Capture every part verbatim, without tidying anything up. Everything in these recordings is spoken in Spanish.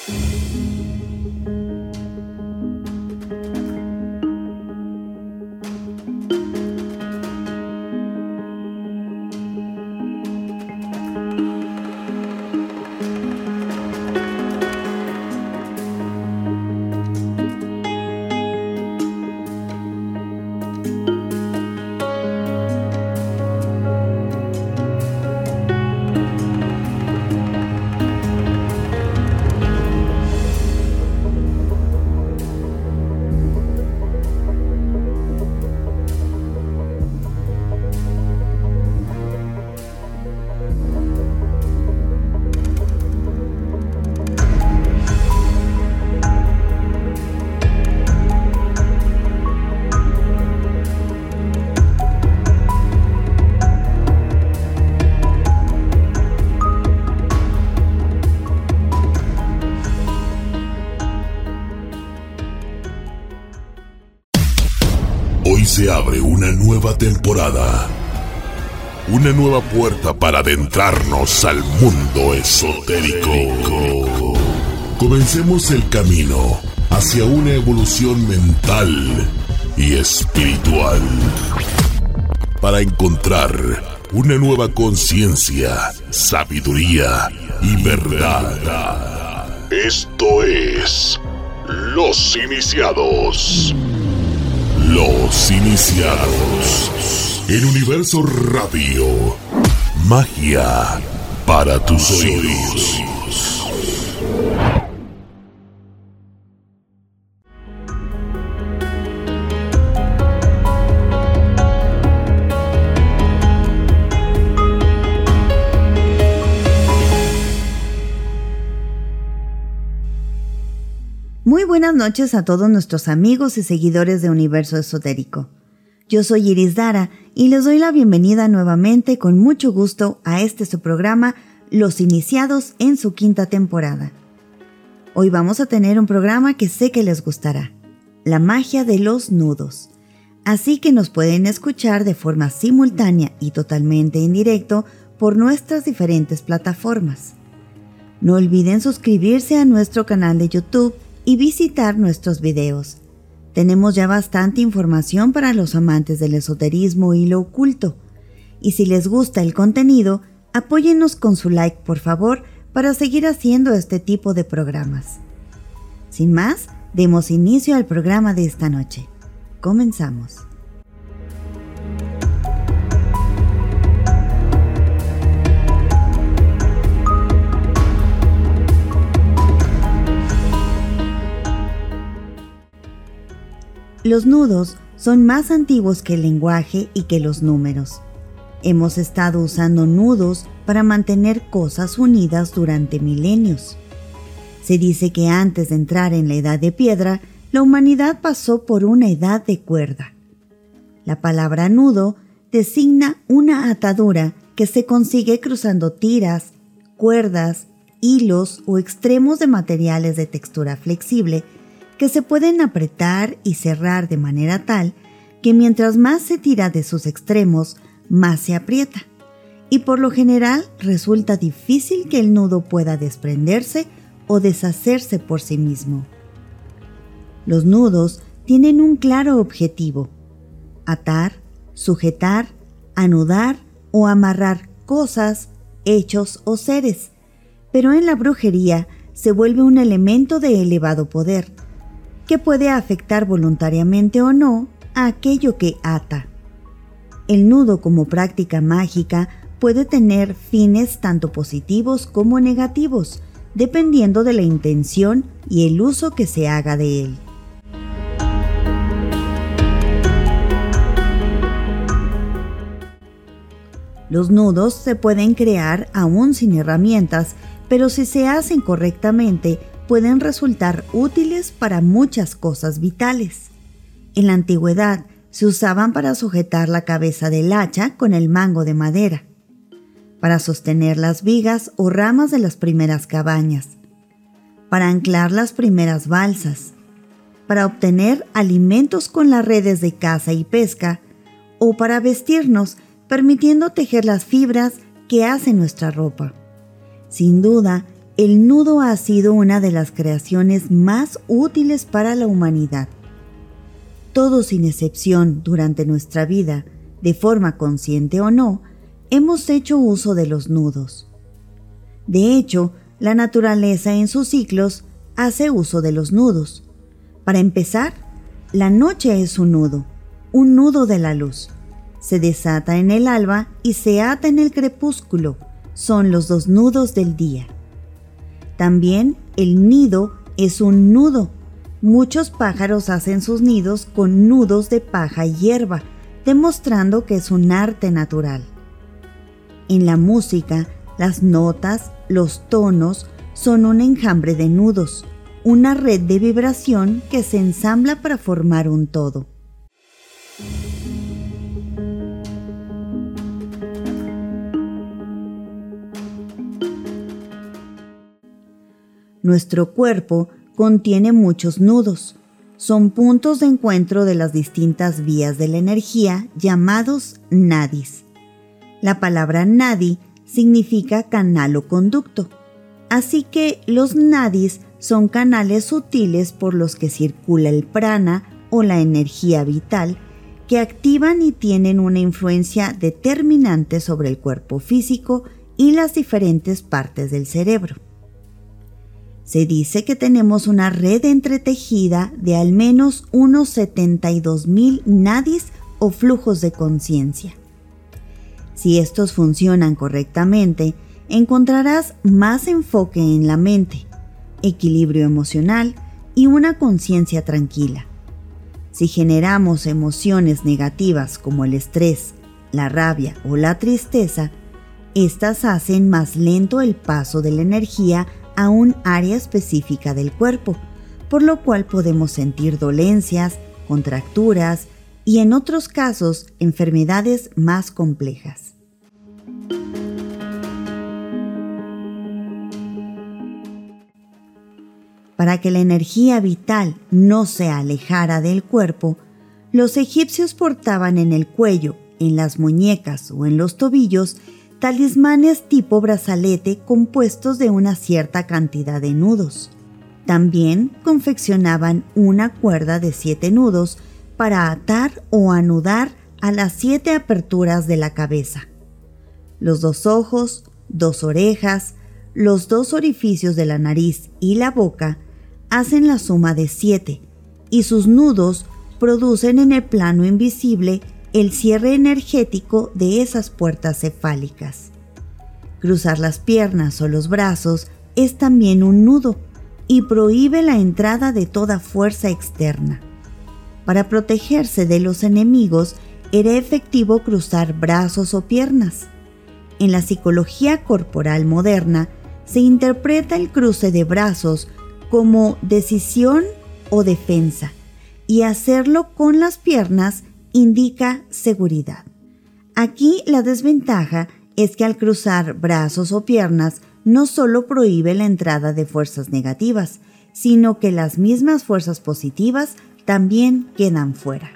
Hoy se abre una nueva temporada, una nueva puerta para adentrarnos al mundo esotérico. Comencemos el camino hacia una evolución mental y espiritual para encontrar una nueva conciencia, sabiduría y verdad. Esto es Los Iniciados. Los Iniciados. En Universo Radio. Magia para tus oídos. Muy buenas noches a todos nuestros amigos y seguidores de Universo Esotérico. Yo soy Iris Dara y les doy la bienvenida nuevamente con mucho gusto a este su programa Los Iniciados en su quinta temporada. Hoy vamos a tener un programa que sé que les gustará, la magia de los nudos. Así que nos pueden escuchar de forma simultánea y totalmente en directo por nuestras diferentes plataformas. No olviden suscribirse a nuestro canal de YouTube y visitar nuestros videos. Tenemos ya bastante información para los amantes del esoterismo y lo oculto. Y si les gusta el contenido, apóyennos con su like, por favor, para seguir haciendo este tipo de programas. Sin más, demos inicio al programa de esta noche. Comenzamos. Los nudos son más antiguos que el lenguaje y que los números. Hemos estado usando nudos para mantener cosas unidas durante milenios. Se dice que antes de entrar en la edad de piedra, la humanidad pasó por una edad de cuerda. La palabra nudo designa una atadura que se consigue cruzando tiras, cuerdas, hilos o extremos de materiales de textura flexible que se pueden apretar y cerrar de manera tal que mientras más se tira de sus extremos, más se aprieta, y por lo general resulta difícil que el nudo pueda desprenderse o deshacerse por sí mismo. Los nudos tienen un claro objetivo: atar, sujetar, anudar o amarrar cosas, hechos o seres, pero en la brujería se vuelve un elemento de elevado poder, que puede afectar voluntariamente o no a aquello que ata. El nudo como práctica mágica puede tener fines tanto positivos como negativos, dependiendo de la intención y el uso que se haga de él. Los nudos se pueden crear aún sin herramientas, pero si se hacen correctamente, pueden resultar útiles para muchas cosas vitales. En la antigüedad se usaban para sujetar la cabeza del hacha con el mango de madera, para sostener las vigas o ramas de las primeras cabañas, para anclar las primeras balsas, para obtener alimentos con las redes de caza y pesca, o para vestirnos, permitiendo tejer las fibras que hacen nuestra ropa. Sin duda, el nudo ha sido una de las creaciones más útiles para la humanidad. Todos sin excepción durante nuestra vida, de forma consciente o no, hemos hecho uso de los nudos. De hecho, la naturaleza en sus ciclos hace uso de los nudos. Para empezar, la noche es un nudo, un nudo de la luz. Se desata en el alba y se ata en el crepúsculo. Son los dos nudos del día. También el nido es un nudo. Muchos pájaros hacen sus nidos con nudos de paja y hierba, demostrando que es un arte natural. En la música, las notas, los tonos son un enjambre de nudos, una red de vibración que se ensambla para formar un todo. Nuestro cuerpo contiene muchos nudos. Son puntos de encuentro de las distintas vías de la energía llamados nadis. La palabra nadi significa canal o conducto. Así que los nadis son canales sutiles por los que circula el prana o la energía vital que activan y tienen una influencia determinante sobre el cuerpo físico y las diferentes partes del cerebro. Se dice que tenemos una red entretejida de al menos unos setenta y dos mil nadis o flujos de conciencia. Si estos funcionan correctamente, encontrarás más enfoque en la mente, equilibrio emocional y una conciencia tranquila. Si generamos emociones negativas como el estrés, la rabia o la tristeza, estas hacen más lento el paso de la energía a un área específica del cuerpo, por lo cual podemos sentir dolencias, contracturas y en otros casos enfermedades más complejas. Para que la energía vital no se alejara del cuerpo, los egipcios portaban en el cuello, en las muñecas o en los tobillos talismanes tipo brazalete compuestos de una cierta cantidad de nudos. También confeccionaban una cuerda de siete nudos para atar o anudar a las siete aperturas de la cabeza. Los dos ojos, dos orejas, los dos orificios de la nariz y la boca hacen la suma de siete y sus nudos producen en el plano invisible el cierre energético de esas puertas cefálicas. Cruzar las piernas o los brazos es también un nudo y prohíbe la entrada de toda fuerza externa. Para protegerse de los enemigos era efectivo cruzar brazos o piernas. En la psicología corporal moderna se interpreta el cruce de brazos como decisión o defensa y hacerlo con las piernas indica seguridad. Aquí la desventaja es que al cruzar brazos o piernas no solo prohíbe la entrada de fuerzas negativas, sino que las mismas fuerzas positivas también quedan fuera.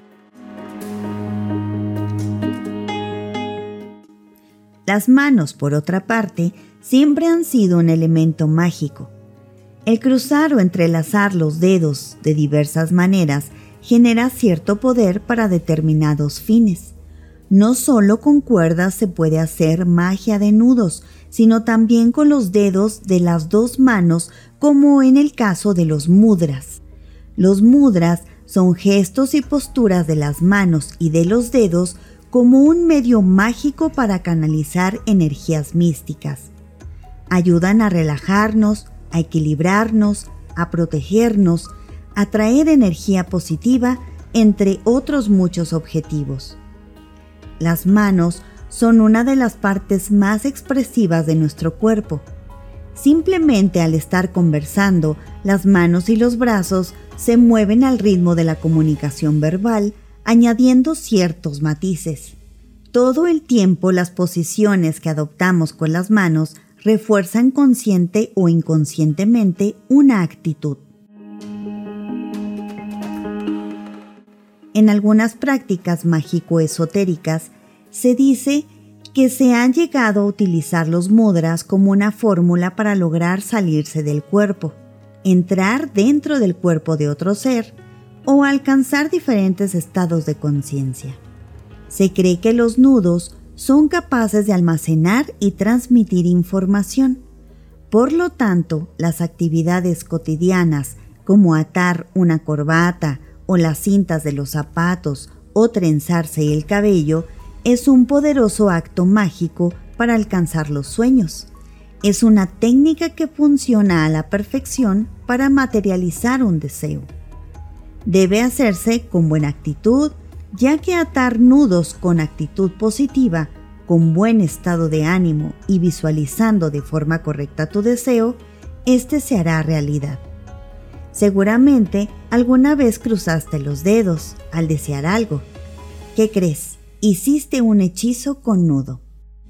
Las manos, por otra parte, siempre han sido un elemento mágico. El cruzar o entrelazar los dedos de diversas maneras genera cierto poder para determinados fines. No solo con cuerdas se puede hacer magia de nudos, sino también con los dedos de las dos manos, como en el caso de los mudras. Los mudras son gestos y posturas de las manos y de los dedos como un medio mágico para canalizar energías místicas. Ayudan a relajarnos, a equilibrarnos, a protegernos, a traer energía positiva, entre otros muchos objetivos. Las manos son una de las partes más expresivas de nuestro cuerpo. Simplemente al estar conversando, las manos y los brazos se mueven al ritmo de la comunicación verbal, añadiendo ciertos matices. Todo el tiempo las posiciones que adoptamos con las manos refuerzan consciente o inconscientemente una actitud. En algunas prácticas mágico-esotéricas se dice que se han llegado a utilizar los mudras como una fórmula para lograr salirse del cuerpo, entrar dentro del cuerpo de otro ser o alcanzar diferentes estados de conciencia. Se cree que los nudos son capaces de almacenar y transmitir información. Por lo tanto, las actividades cotidianas como atar una corbata o las cintas de los zapatos o trenzarse el cabello es un poderoso acto mágico para alcanzar los sueños. Es una técnica que funciona a la perfección para materializar un deseo. Debe hacerse con buena actitud, ya que atar nudos con actitud positiva, con buen estado de ánimo y visualizando de forma correcta tu deseo, este se hará realidad. Seguramente alguna vez cruzaste los dedos al desear algo. ¿Qué crees? Hiciste un hechizo con nudo.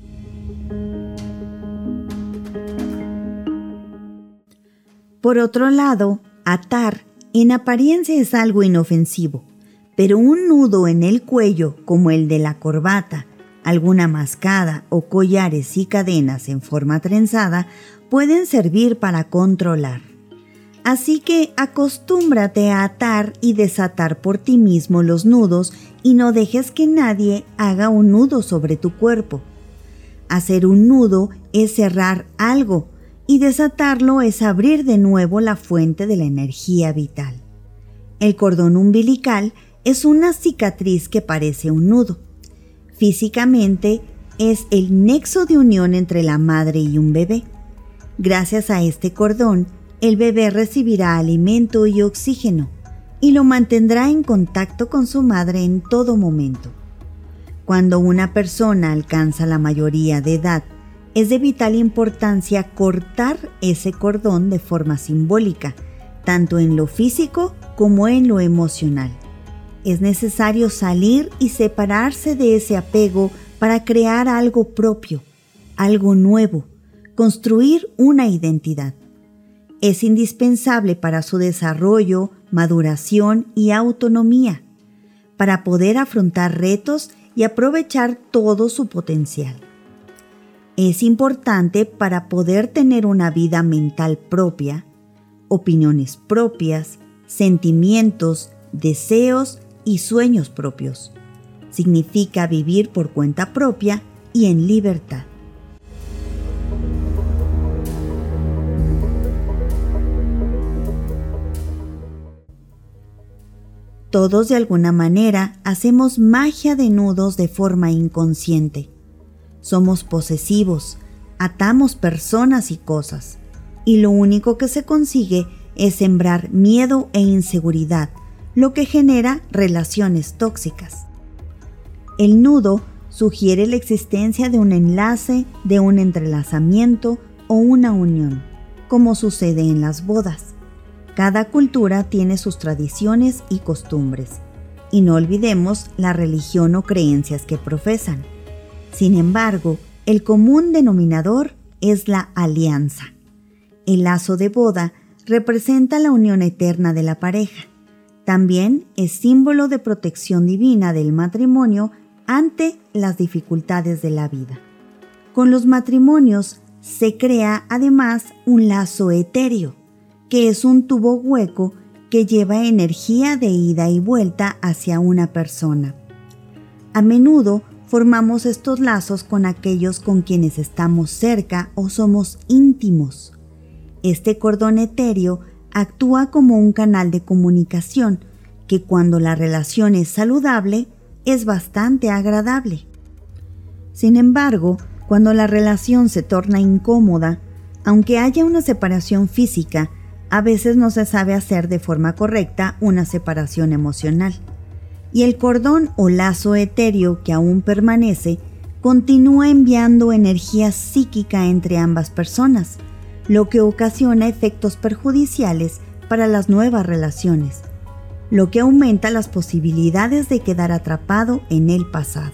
Por otro lado, atar en apariencia es algo inofensivo, pero un nudo en el cuello como el de la corbata, alguna mascada o collares y cadenas en forma trenzada pueden servir para controlar. Así que acostúmbrate a atar y desatar por ti mismo los nudos y no dejes que nadie haga un nudo sobre tu cuerpo. Hacer un nudo es cerrar algo y desatarlo es abrir de nuevo la fuente de la energía vital. El cordón umbilical es una cicatriz que parece un nudo. Físicamente es el nexo de unión entre la madre y un bebé. Gracias a este cordón, el bebé recibirá alimento y oxígeno y lo mantendrá en contacto con su madre en todo momento. Cuando una persona alcanza la mayoría de edad, es de vital importancia cortar ese cordón de forma simbólica, tanto en lo físico como en lo emocional. Es necesario salir y separarse de ese apego para crear algo propio, algo nuevo, construir una identidad. Es indispensable para su desarrollo, maduración y autonomía, para poder afrontar retos y aprovechar todo su potencial. Es importante para poder tener una vida mental propia, opiniones propias, sentimientos, deseos y sueños propios. Significa vivir por cuenta propia y en libertad. Todos de alguna manera hacemos magia de nudos de forma inconsciente. Somos posesivos, atamos personas y cosas, y lo único que se consigue es sembrar miedo e inseguridad, lo que genera relaciones tóxicas. El nudo sugiere la existencia de un enlace, de un entrelazamiento o una unión, como sucede en las bodas. Cada cultura tiene sus tradiciones y costumbres, y no olvidemos la religión o creencias que profesan. Sin embargo, el común denominador es la alianza. El lazo de boda representa la unión eterna de la pareja. También es símbolo de protección divina del matrimonio ante las dificultades de la vida. Con los matrimonios se crea además un lazo etéreo, que es un tubo hueco que lleva energía de ida y vuelta hacia una persona. A menudo formamos estos lazos con aquellos con quienes estamos cerca o somos íntimos. Este cordón etéreo actúa como un canal de comunicación que, cuando la relación es saludable, es bastante agradable. Sin embargo, cuando la relación se torna incómoda, aunque haya una separación física, a veces no se sabe hacer de forma correcta una separación emocional. Y el cordón o lazo etéreo que aún permanece continúa enviando energía psíquica entre ambas personas, lo que ocasiona efectos perjudiciales para las nuevas relaciones, lo que aumenta las posibilidades de quedar atrapado en el pasado.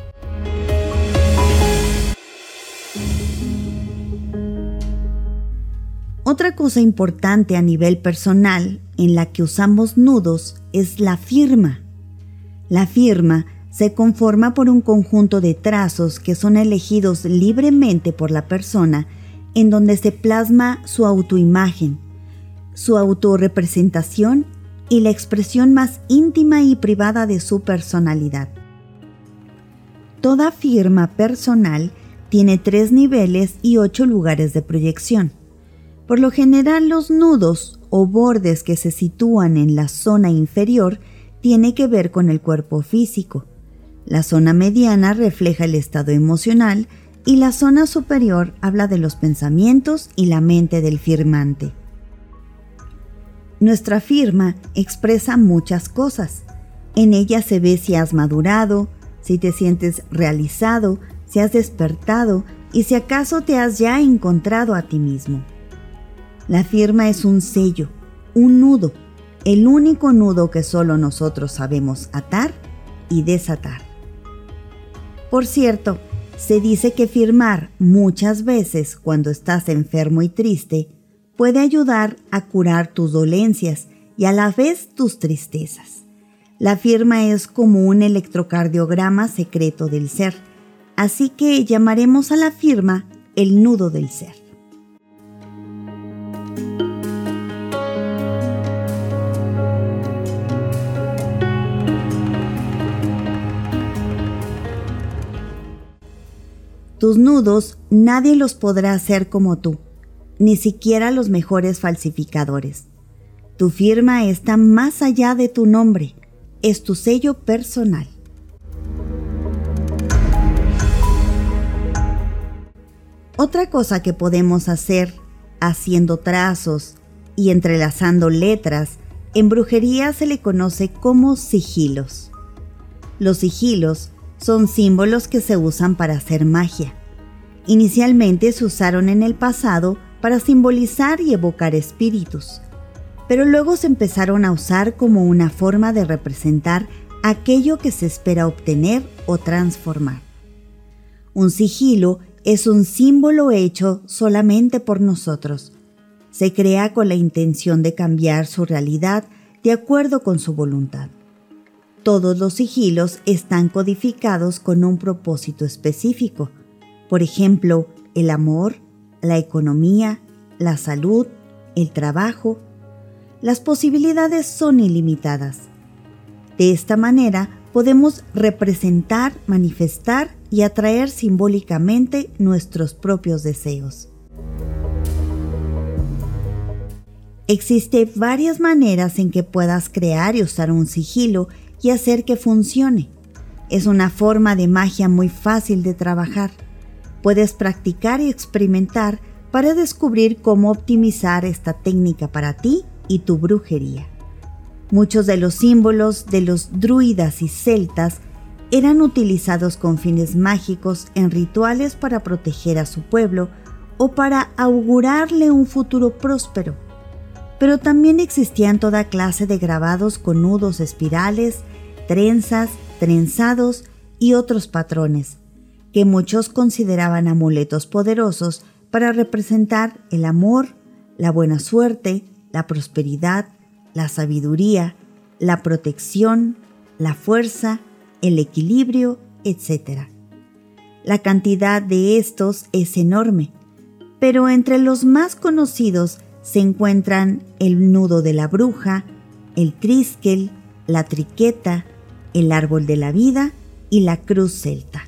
Otra cosa importante a nivel personal en la que usamos nudos es la firma. La firma Se conforma por un conjunto de trazos que son elegidos libremente por la persona, en donde se plasma su autoimagen, su autorrepresentación y la expresión más íntima y privada de su personalidad. Toda firma personal tiene tres niveles y ocho lugares de proyección. Por lo general, los nudos o bordes que se sitúan en la zona inferior tienen que ver con el cuerpo físico. La zona mediana refleja el estado emocional y la zona superior habla de los pensamientos y la mente del firmante. Nuestra firma expresa muchas cosas. En ella se ve si has madurado, si te sientes realizado, si has despertado y si acaso te has ya encontrado a ti mismo. La firma es un sello, un nudo, el único nudo que solo nosotros sabemos atar y desatar. Por cierto, se dice que firmar muchas veces cuando estás enfermo y triste puede ayudar a curar tus dolencias y a la vez tus tristezas. La firma es como un electrocardiograma secreto del ser, así que llamaremos a la firma el nudo del ser. Tus nudos nadie los podrá hacer como tú, ni siquiera los mejores falsificadores. Tu firma está más allá de tu nombre, es tu sello personal. Otra cosa que podemos hacer haciendo trazos y entrelazando letras, en brujería se le conoce como sigilos. Los sigilos son símbolos que se usan para hacer magia. Inicialmente se usaron en el pasado para simbolizar y evocar espíritus, pero luego se empezaron a usar como una forma de representar aquello que se espera obtener o transformar. Un sigilo es un símbolo hecho solamente por nosotros. Se crea con la intención de cambiar su realidad de acuerdo con su voluntad. Todos los sigilos están codificados con un propósito específico. Por ejemplo, el amor, la economía, la salud, el trabajo. Las posibilidades son ilimitadas. De esta manera podemos representar, manifestar y atraer simbólicamente nuestros propios deseos. Existen varias maneras en que puedas crear y usar un sigilo y hacer que funcione. Es una forma de magia muy fácil de trabajar. Puedes practicar y experimentar para descubrir cómo optimizar esta técnica para ti y tu brujería. Muchos de los símbolos de los druidas y celtas eran utilizados con fines mágicos en rituales para proteger a su pueblo o para augurarle un futuro próspero. Pero también existían toda clase de grabados con nudos espirales, trenzas, trenzados y otros patrones, que muchos consideraban amuletos poderosos para representar el amor, la buena suerte, la prosperidad, la sabiduría, la protección, la fuerza, el equilibrio, etcétera. La cantidad de estos es enorme, pero entre los más conocidos se encuentran el nudo de la bruja, el triskel, la triqueta, el árbol de la vida y la cruz celta.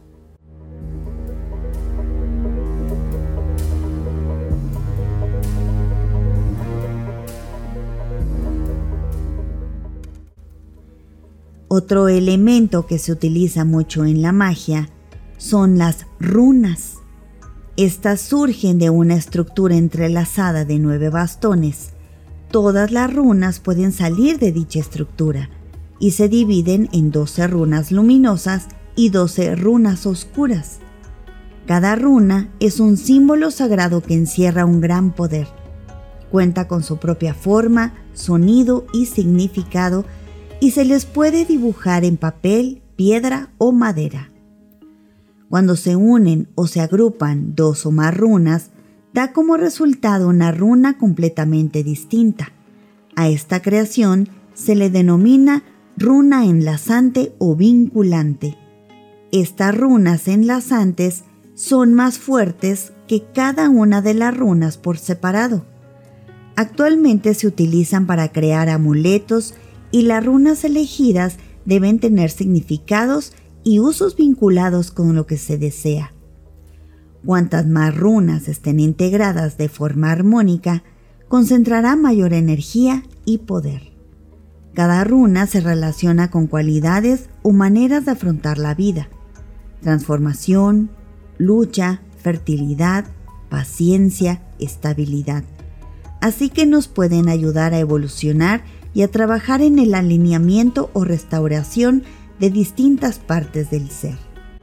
Otro elemento que se utiliza mucho en la magia son las runas. Estas surgen de una estructura entrelazada de nueve bastones. Todas las runas pueden salir de dicha estructura y se dividen en doce runas luminosas y doce runas oscuras. Cada runa es un símbolo sagrado que encierra un gran poder. Cuenta con su propia forma, sonido y significado y se les puede dibujar en papel, piedra o madera. Cuando se unen o se agrupan dos o más runas, da como resultado una runa completamente distinta. A esta creación se le denomina runa enlazante o vinculante. Estas runas enlazantes son más fuertes que cada una de las runas por separado. Actualmente se utilizan para crear amuletos y las runas elegidas deben tener significados y usos vinculados con lo que se desea. Cuantas más runas estén integradas de forma armónica, concentrará mayor energía y poder. Cada runa se relaciona con cualidades o maneras de afrontar la vida: transformación, lucha, fertilidad, paciencia, estabilidad. Así que nos pueden ayudar a evolucionar y a trabajar en el alineamiento o restauración de distintas partes del ser.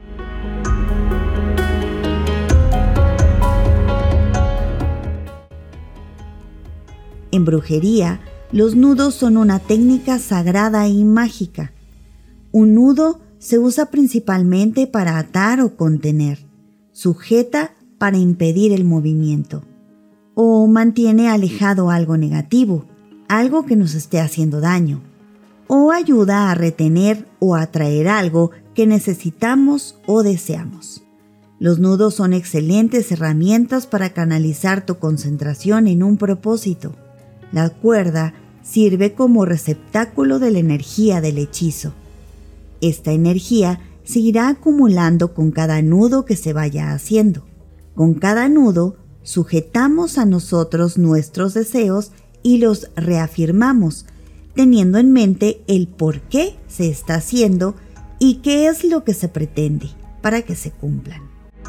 En brujería, los nudos son una técnica sagrada y mágica. Un nudo se usa principalmente para atar o contener, sujeta para impedir el movimiento, o mantiene alejado algo negativo, algo que nos esté haciendo daño, o ayuda a retener o atraer algo que necesitamos o deseamos. Los nudos son excelentes herramientas para canalizar tu concentración en un propósito. La cuerda sirve como receptáculo de la energía del hechizo. Esta energía se irá acumulando con cada nudo que se vaya haciendo. Con cada nudo sujetamos a nosotros nuestros deseos y los reafirmamos, teniendo en mente el por qué se está haciendo y qué es lo que se pretende para que se cumplan.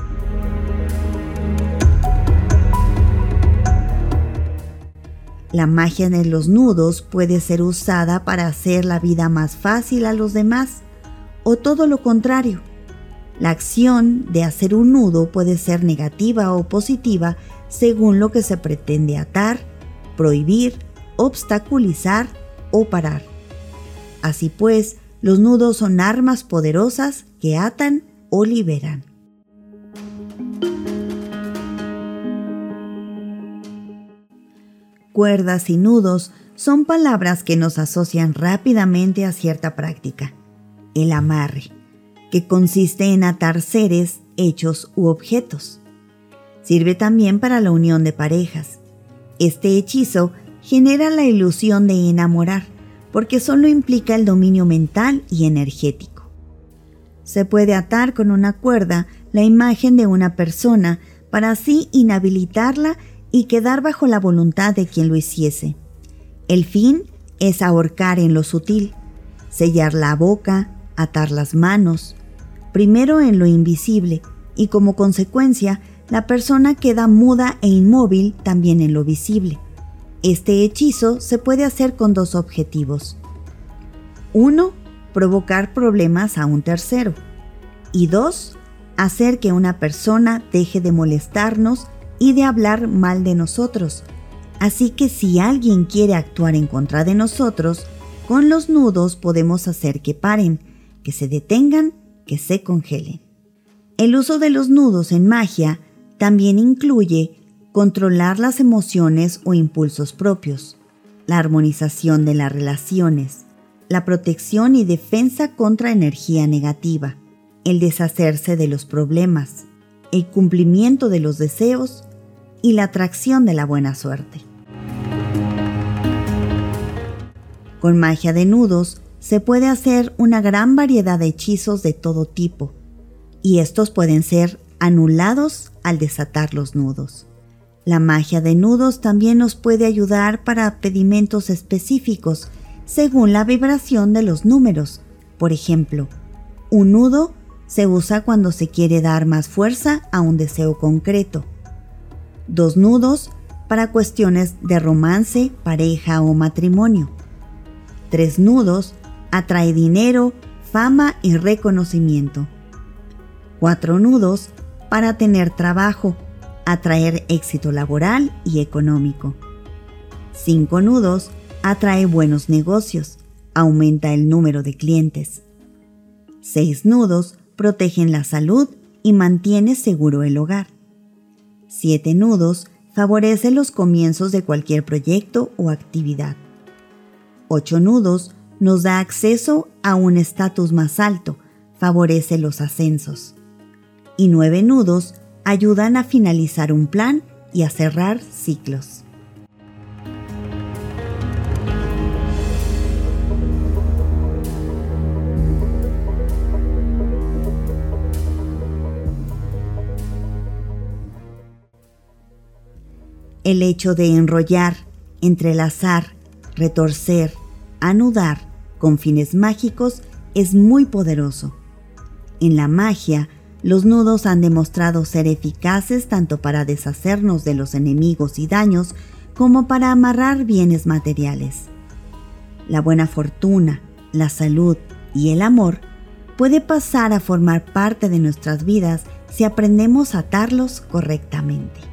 La magia de los nudos puede ser usada para hacer la vida más fácil a los demás, o todo lo contrario. La acción de hacer un nudo puede ser negativa o positiva según lo que se pretende atar, prohibir, obstaculizar o parar. Así pues, los nudos son armas poderosas que atan o liberan. Cuerdas y nudos son palabras que nos asocian rápidamente a cierta práctica. El amarre, que consiste en atar seres, hechos u objetos. Sirve también para la unión de parejas. Este hechizo genera la ilusión de enamorar, porque solo implica el dominio mental y energético. Se puede atar con una cuerda la imagen de una persona para así inhabilitarla y quedar bajo la voluntad de quien lo hiciese. El fin es ahorcar en lo sutil, sellar la boca, atar las manos, primero en lo invisible, y como consecuencia, la persona queda muda e inmóvil también en lo visible. Este hechizo se puede hacer con dos objetivos. Uno, provocar problemas a un tercero. Y dos, hacer que una persona deje de molestarnos y de hablar mal de nosotros. Así que si alguien quiere actuar en contra de nosotros, con los nudos podemos hacer que paren, que se detengan, que se congelen. El uso de los nudos en magia también incluye controlar las emociones o impulsos propios, la armonización de las relaciones, la protección y defensa contra energía negativa, el deshacerse de los problemas, el cumplimiento de los deseos y la atracción de la buena suerte. Con magia de nudos se puede hacer una gran variedad de hechizos de todo tipo, y estos pueden ser anulados al desatar los nudos. La magia de nudos también nos puede ayudar para pedimentos específicos según la vibración de los números. Por ejemplo, un nudo se usa cuando se quiere dar más fuerza a un deseo concreto. Dos nudos para cuestiones de romance, pareja o matrimonio. Tres nudos atrae dinero, fama y reconocimiento. Cuatro nudos para tener trabajo, atraer éxito laboral y económico. Cinco nudos atrae buenos negocios, aumenta el número de clientes. Seis nudos protegen la salud y mantiene seguro el hogar. Siete nudos favorecen los comienzos de cualquier proyecto o actividad. Ocho nudos nos da acceso a un estatus más alto, favorece los ascensos. Y nueve nudos ayudan a finalizar un plan y a cerrar ciclos. El hecho de enrollar, entrelazar, retorcer, anudar con fines mágicos es muy poderoso. En la magia, los nudos han demostrado ser eficaces tanto para deshacernos de los enemigos y daños como para amarrar bienes materiales. La buena fortuna, la salud y el amor puede pasar a formar parte de nuestras vidas si aprendemos a atarlos correctamente.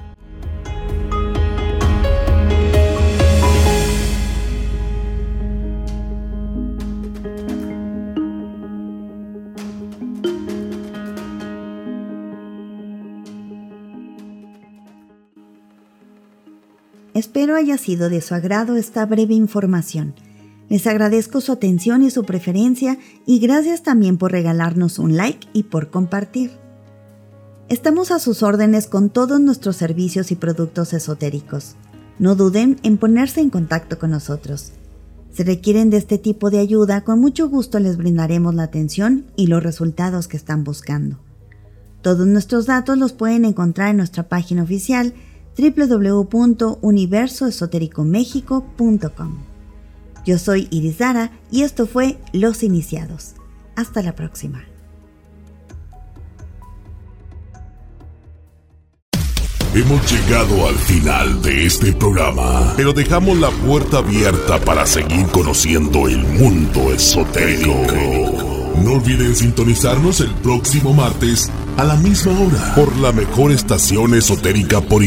Espero haya sido de su agrado esta breve información. Les agradezco su atención y su preferencia y gracias también por regalarnos un like y por compartir. Estamos a sus órdenes con todos nuestros servicios y productos esotéricos. No duden en ponerse en contacto con nosotros. Si requieren de este tipo de ayuda, con mucho gusto les brindaremos la atención y los resultados que están buscando. Todos nuestros datos los pueden encontrar en nuestra página oficial doble u doble u doble u punto universo esotérico méxico punto com. Yo soy Iris Dara y esto fue Los Iniciados. Hasta la próxima. Hemos llegado al final de este programa, pero dejamos la puerta abierta para seguir conociendo el mundo esotérico. No olviden sintonizarnos el próximo martes a la misma hora por la mejor estación esotérica por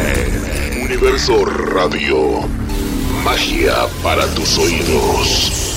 internet. Universo Radio. Magia para tus oídos.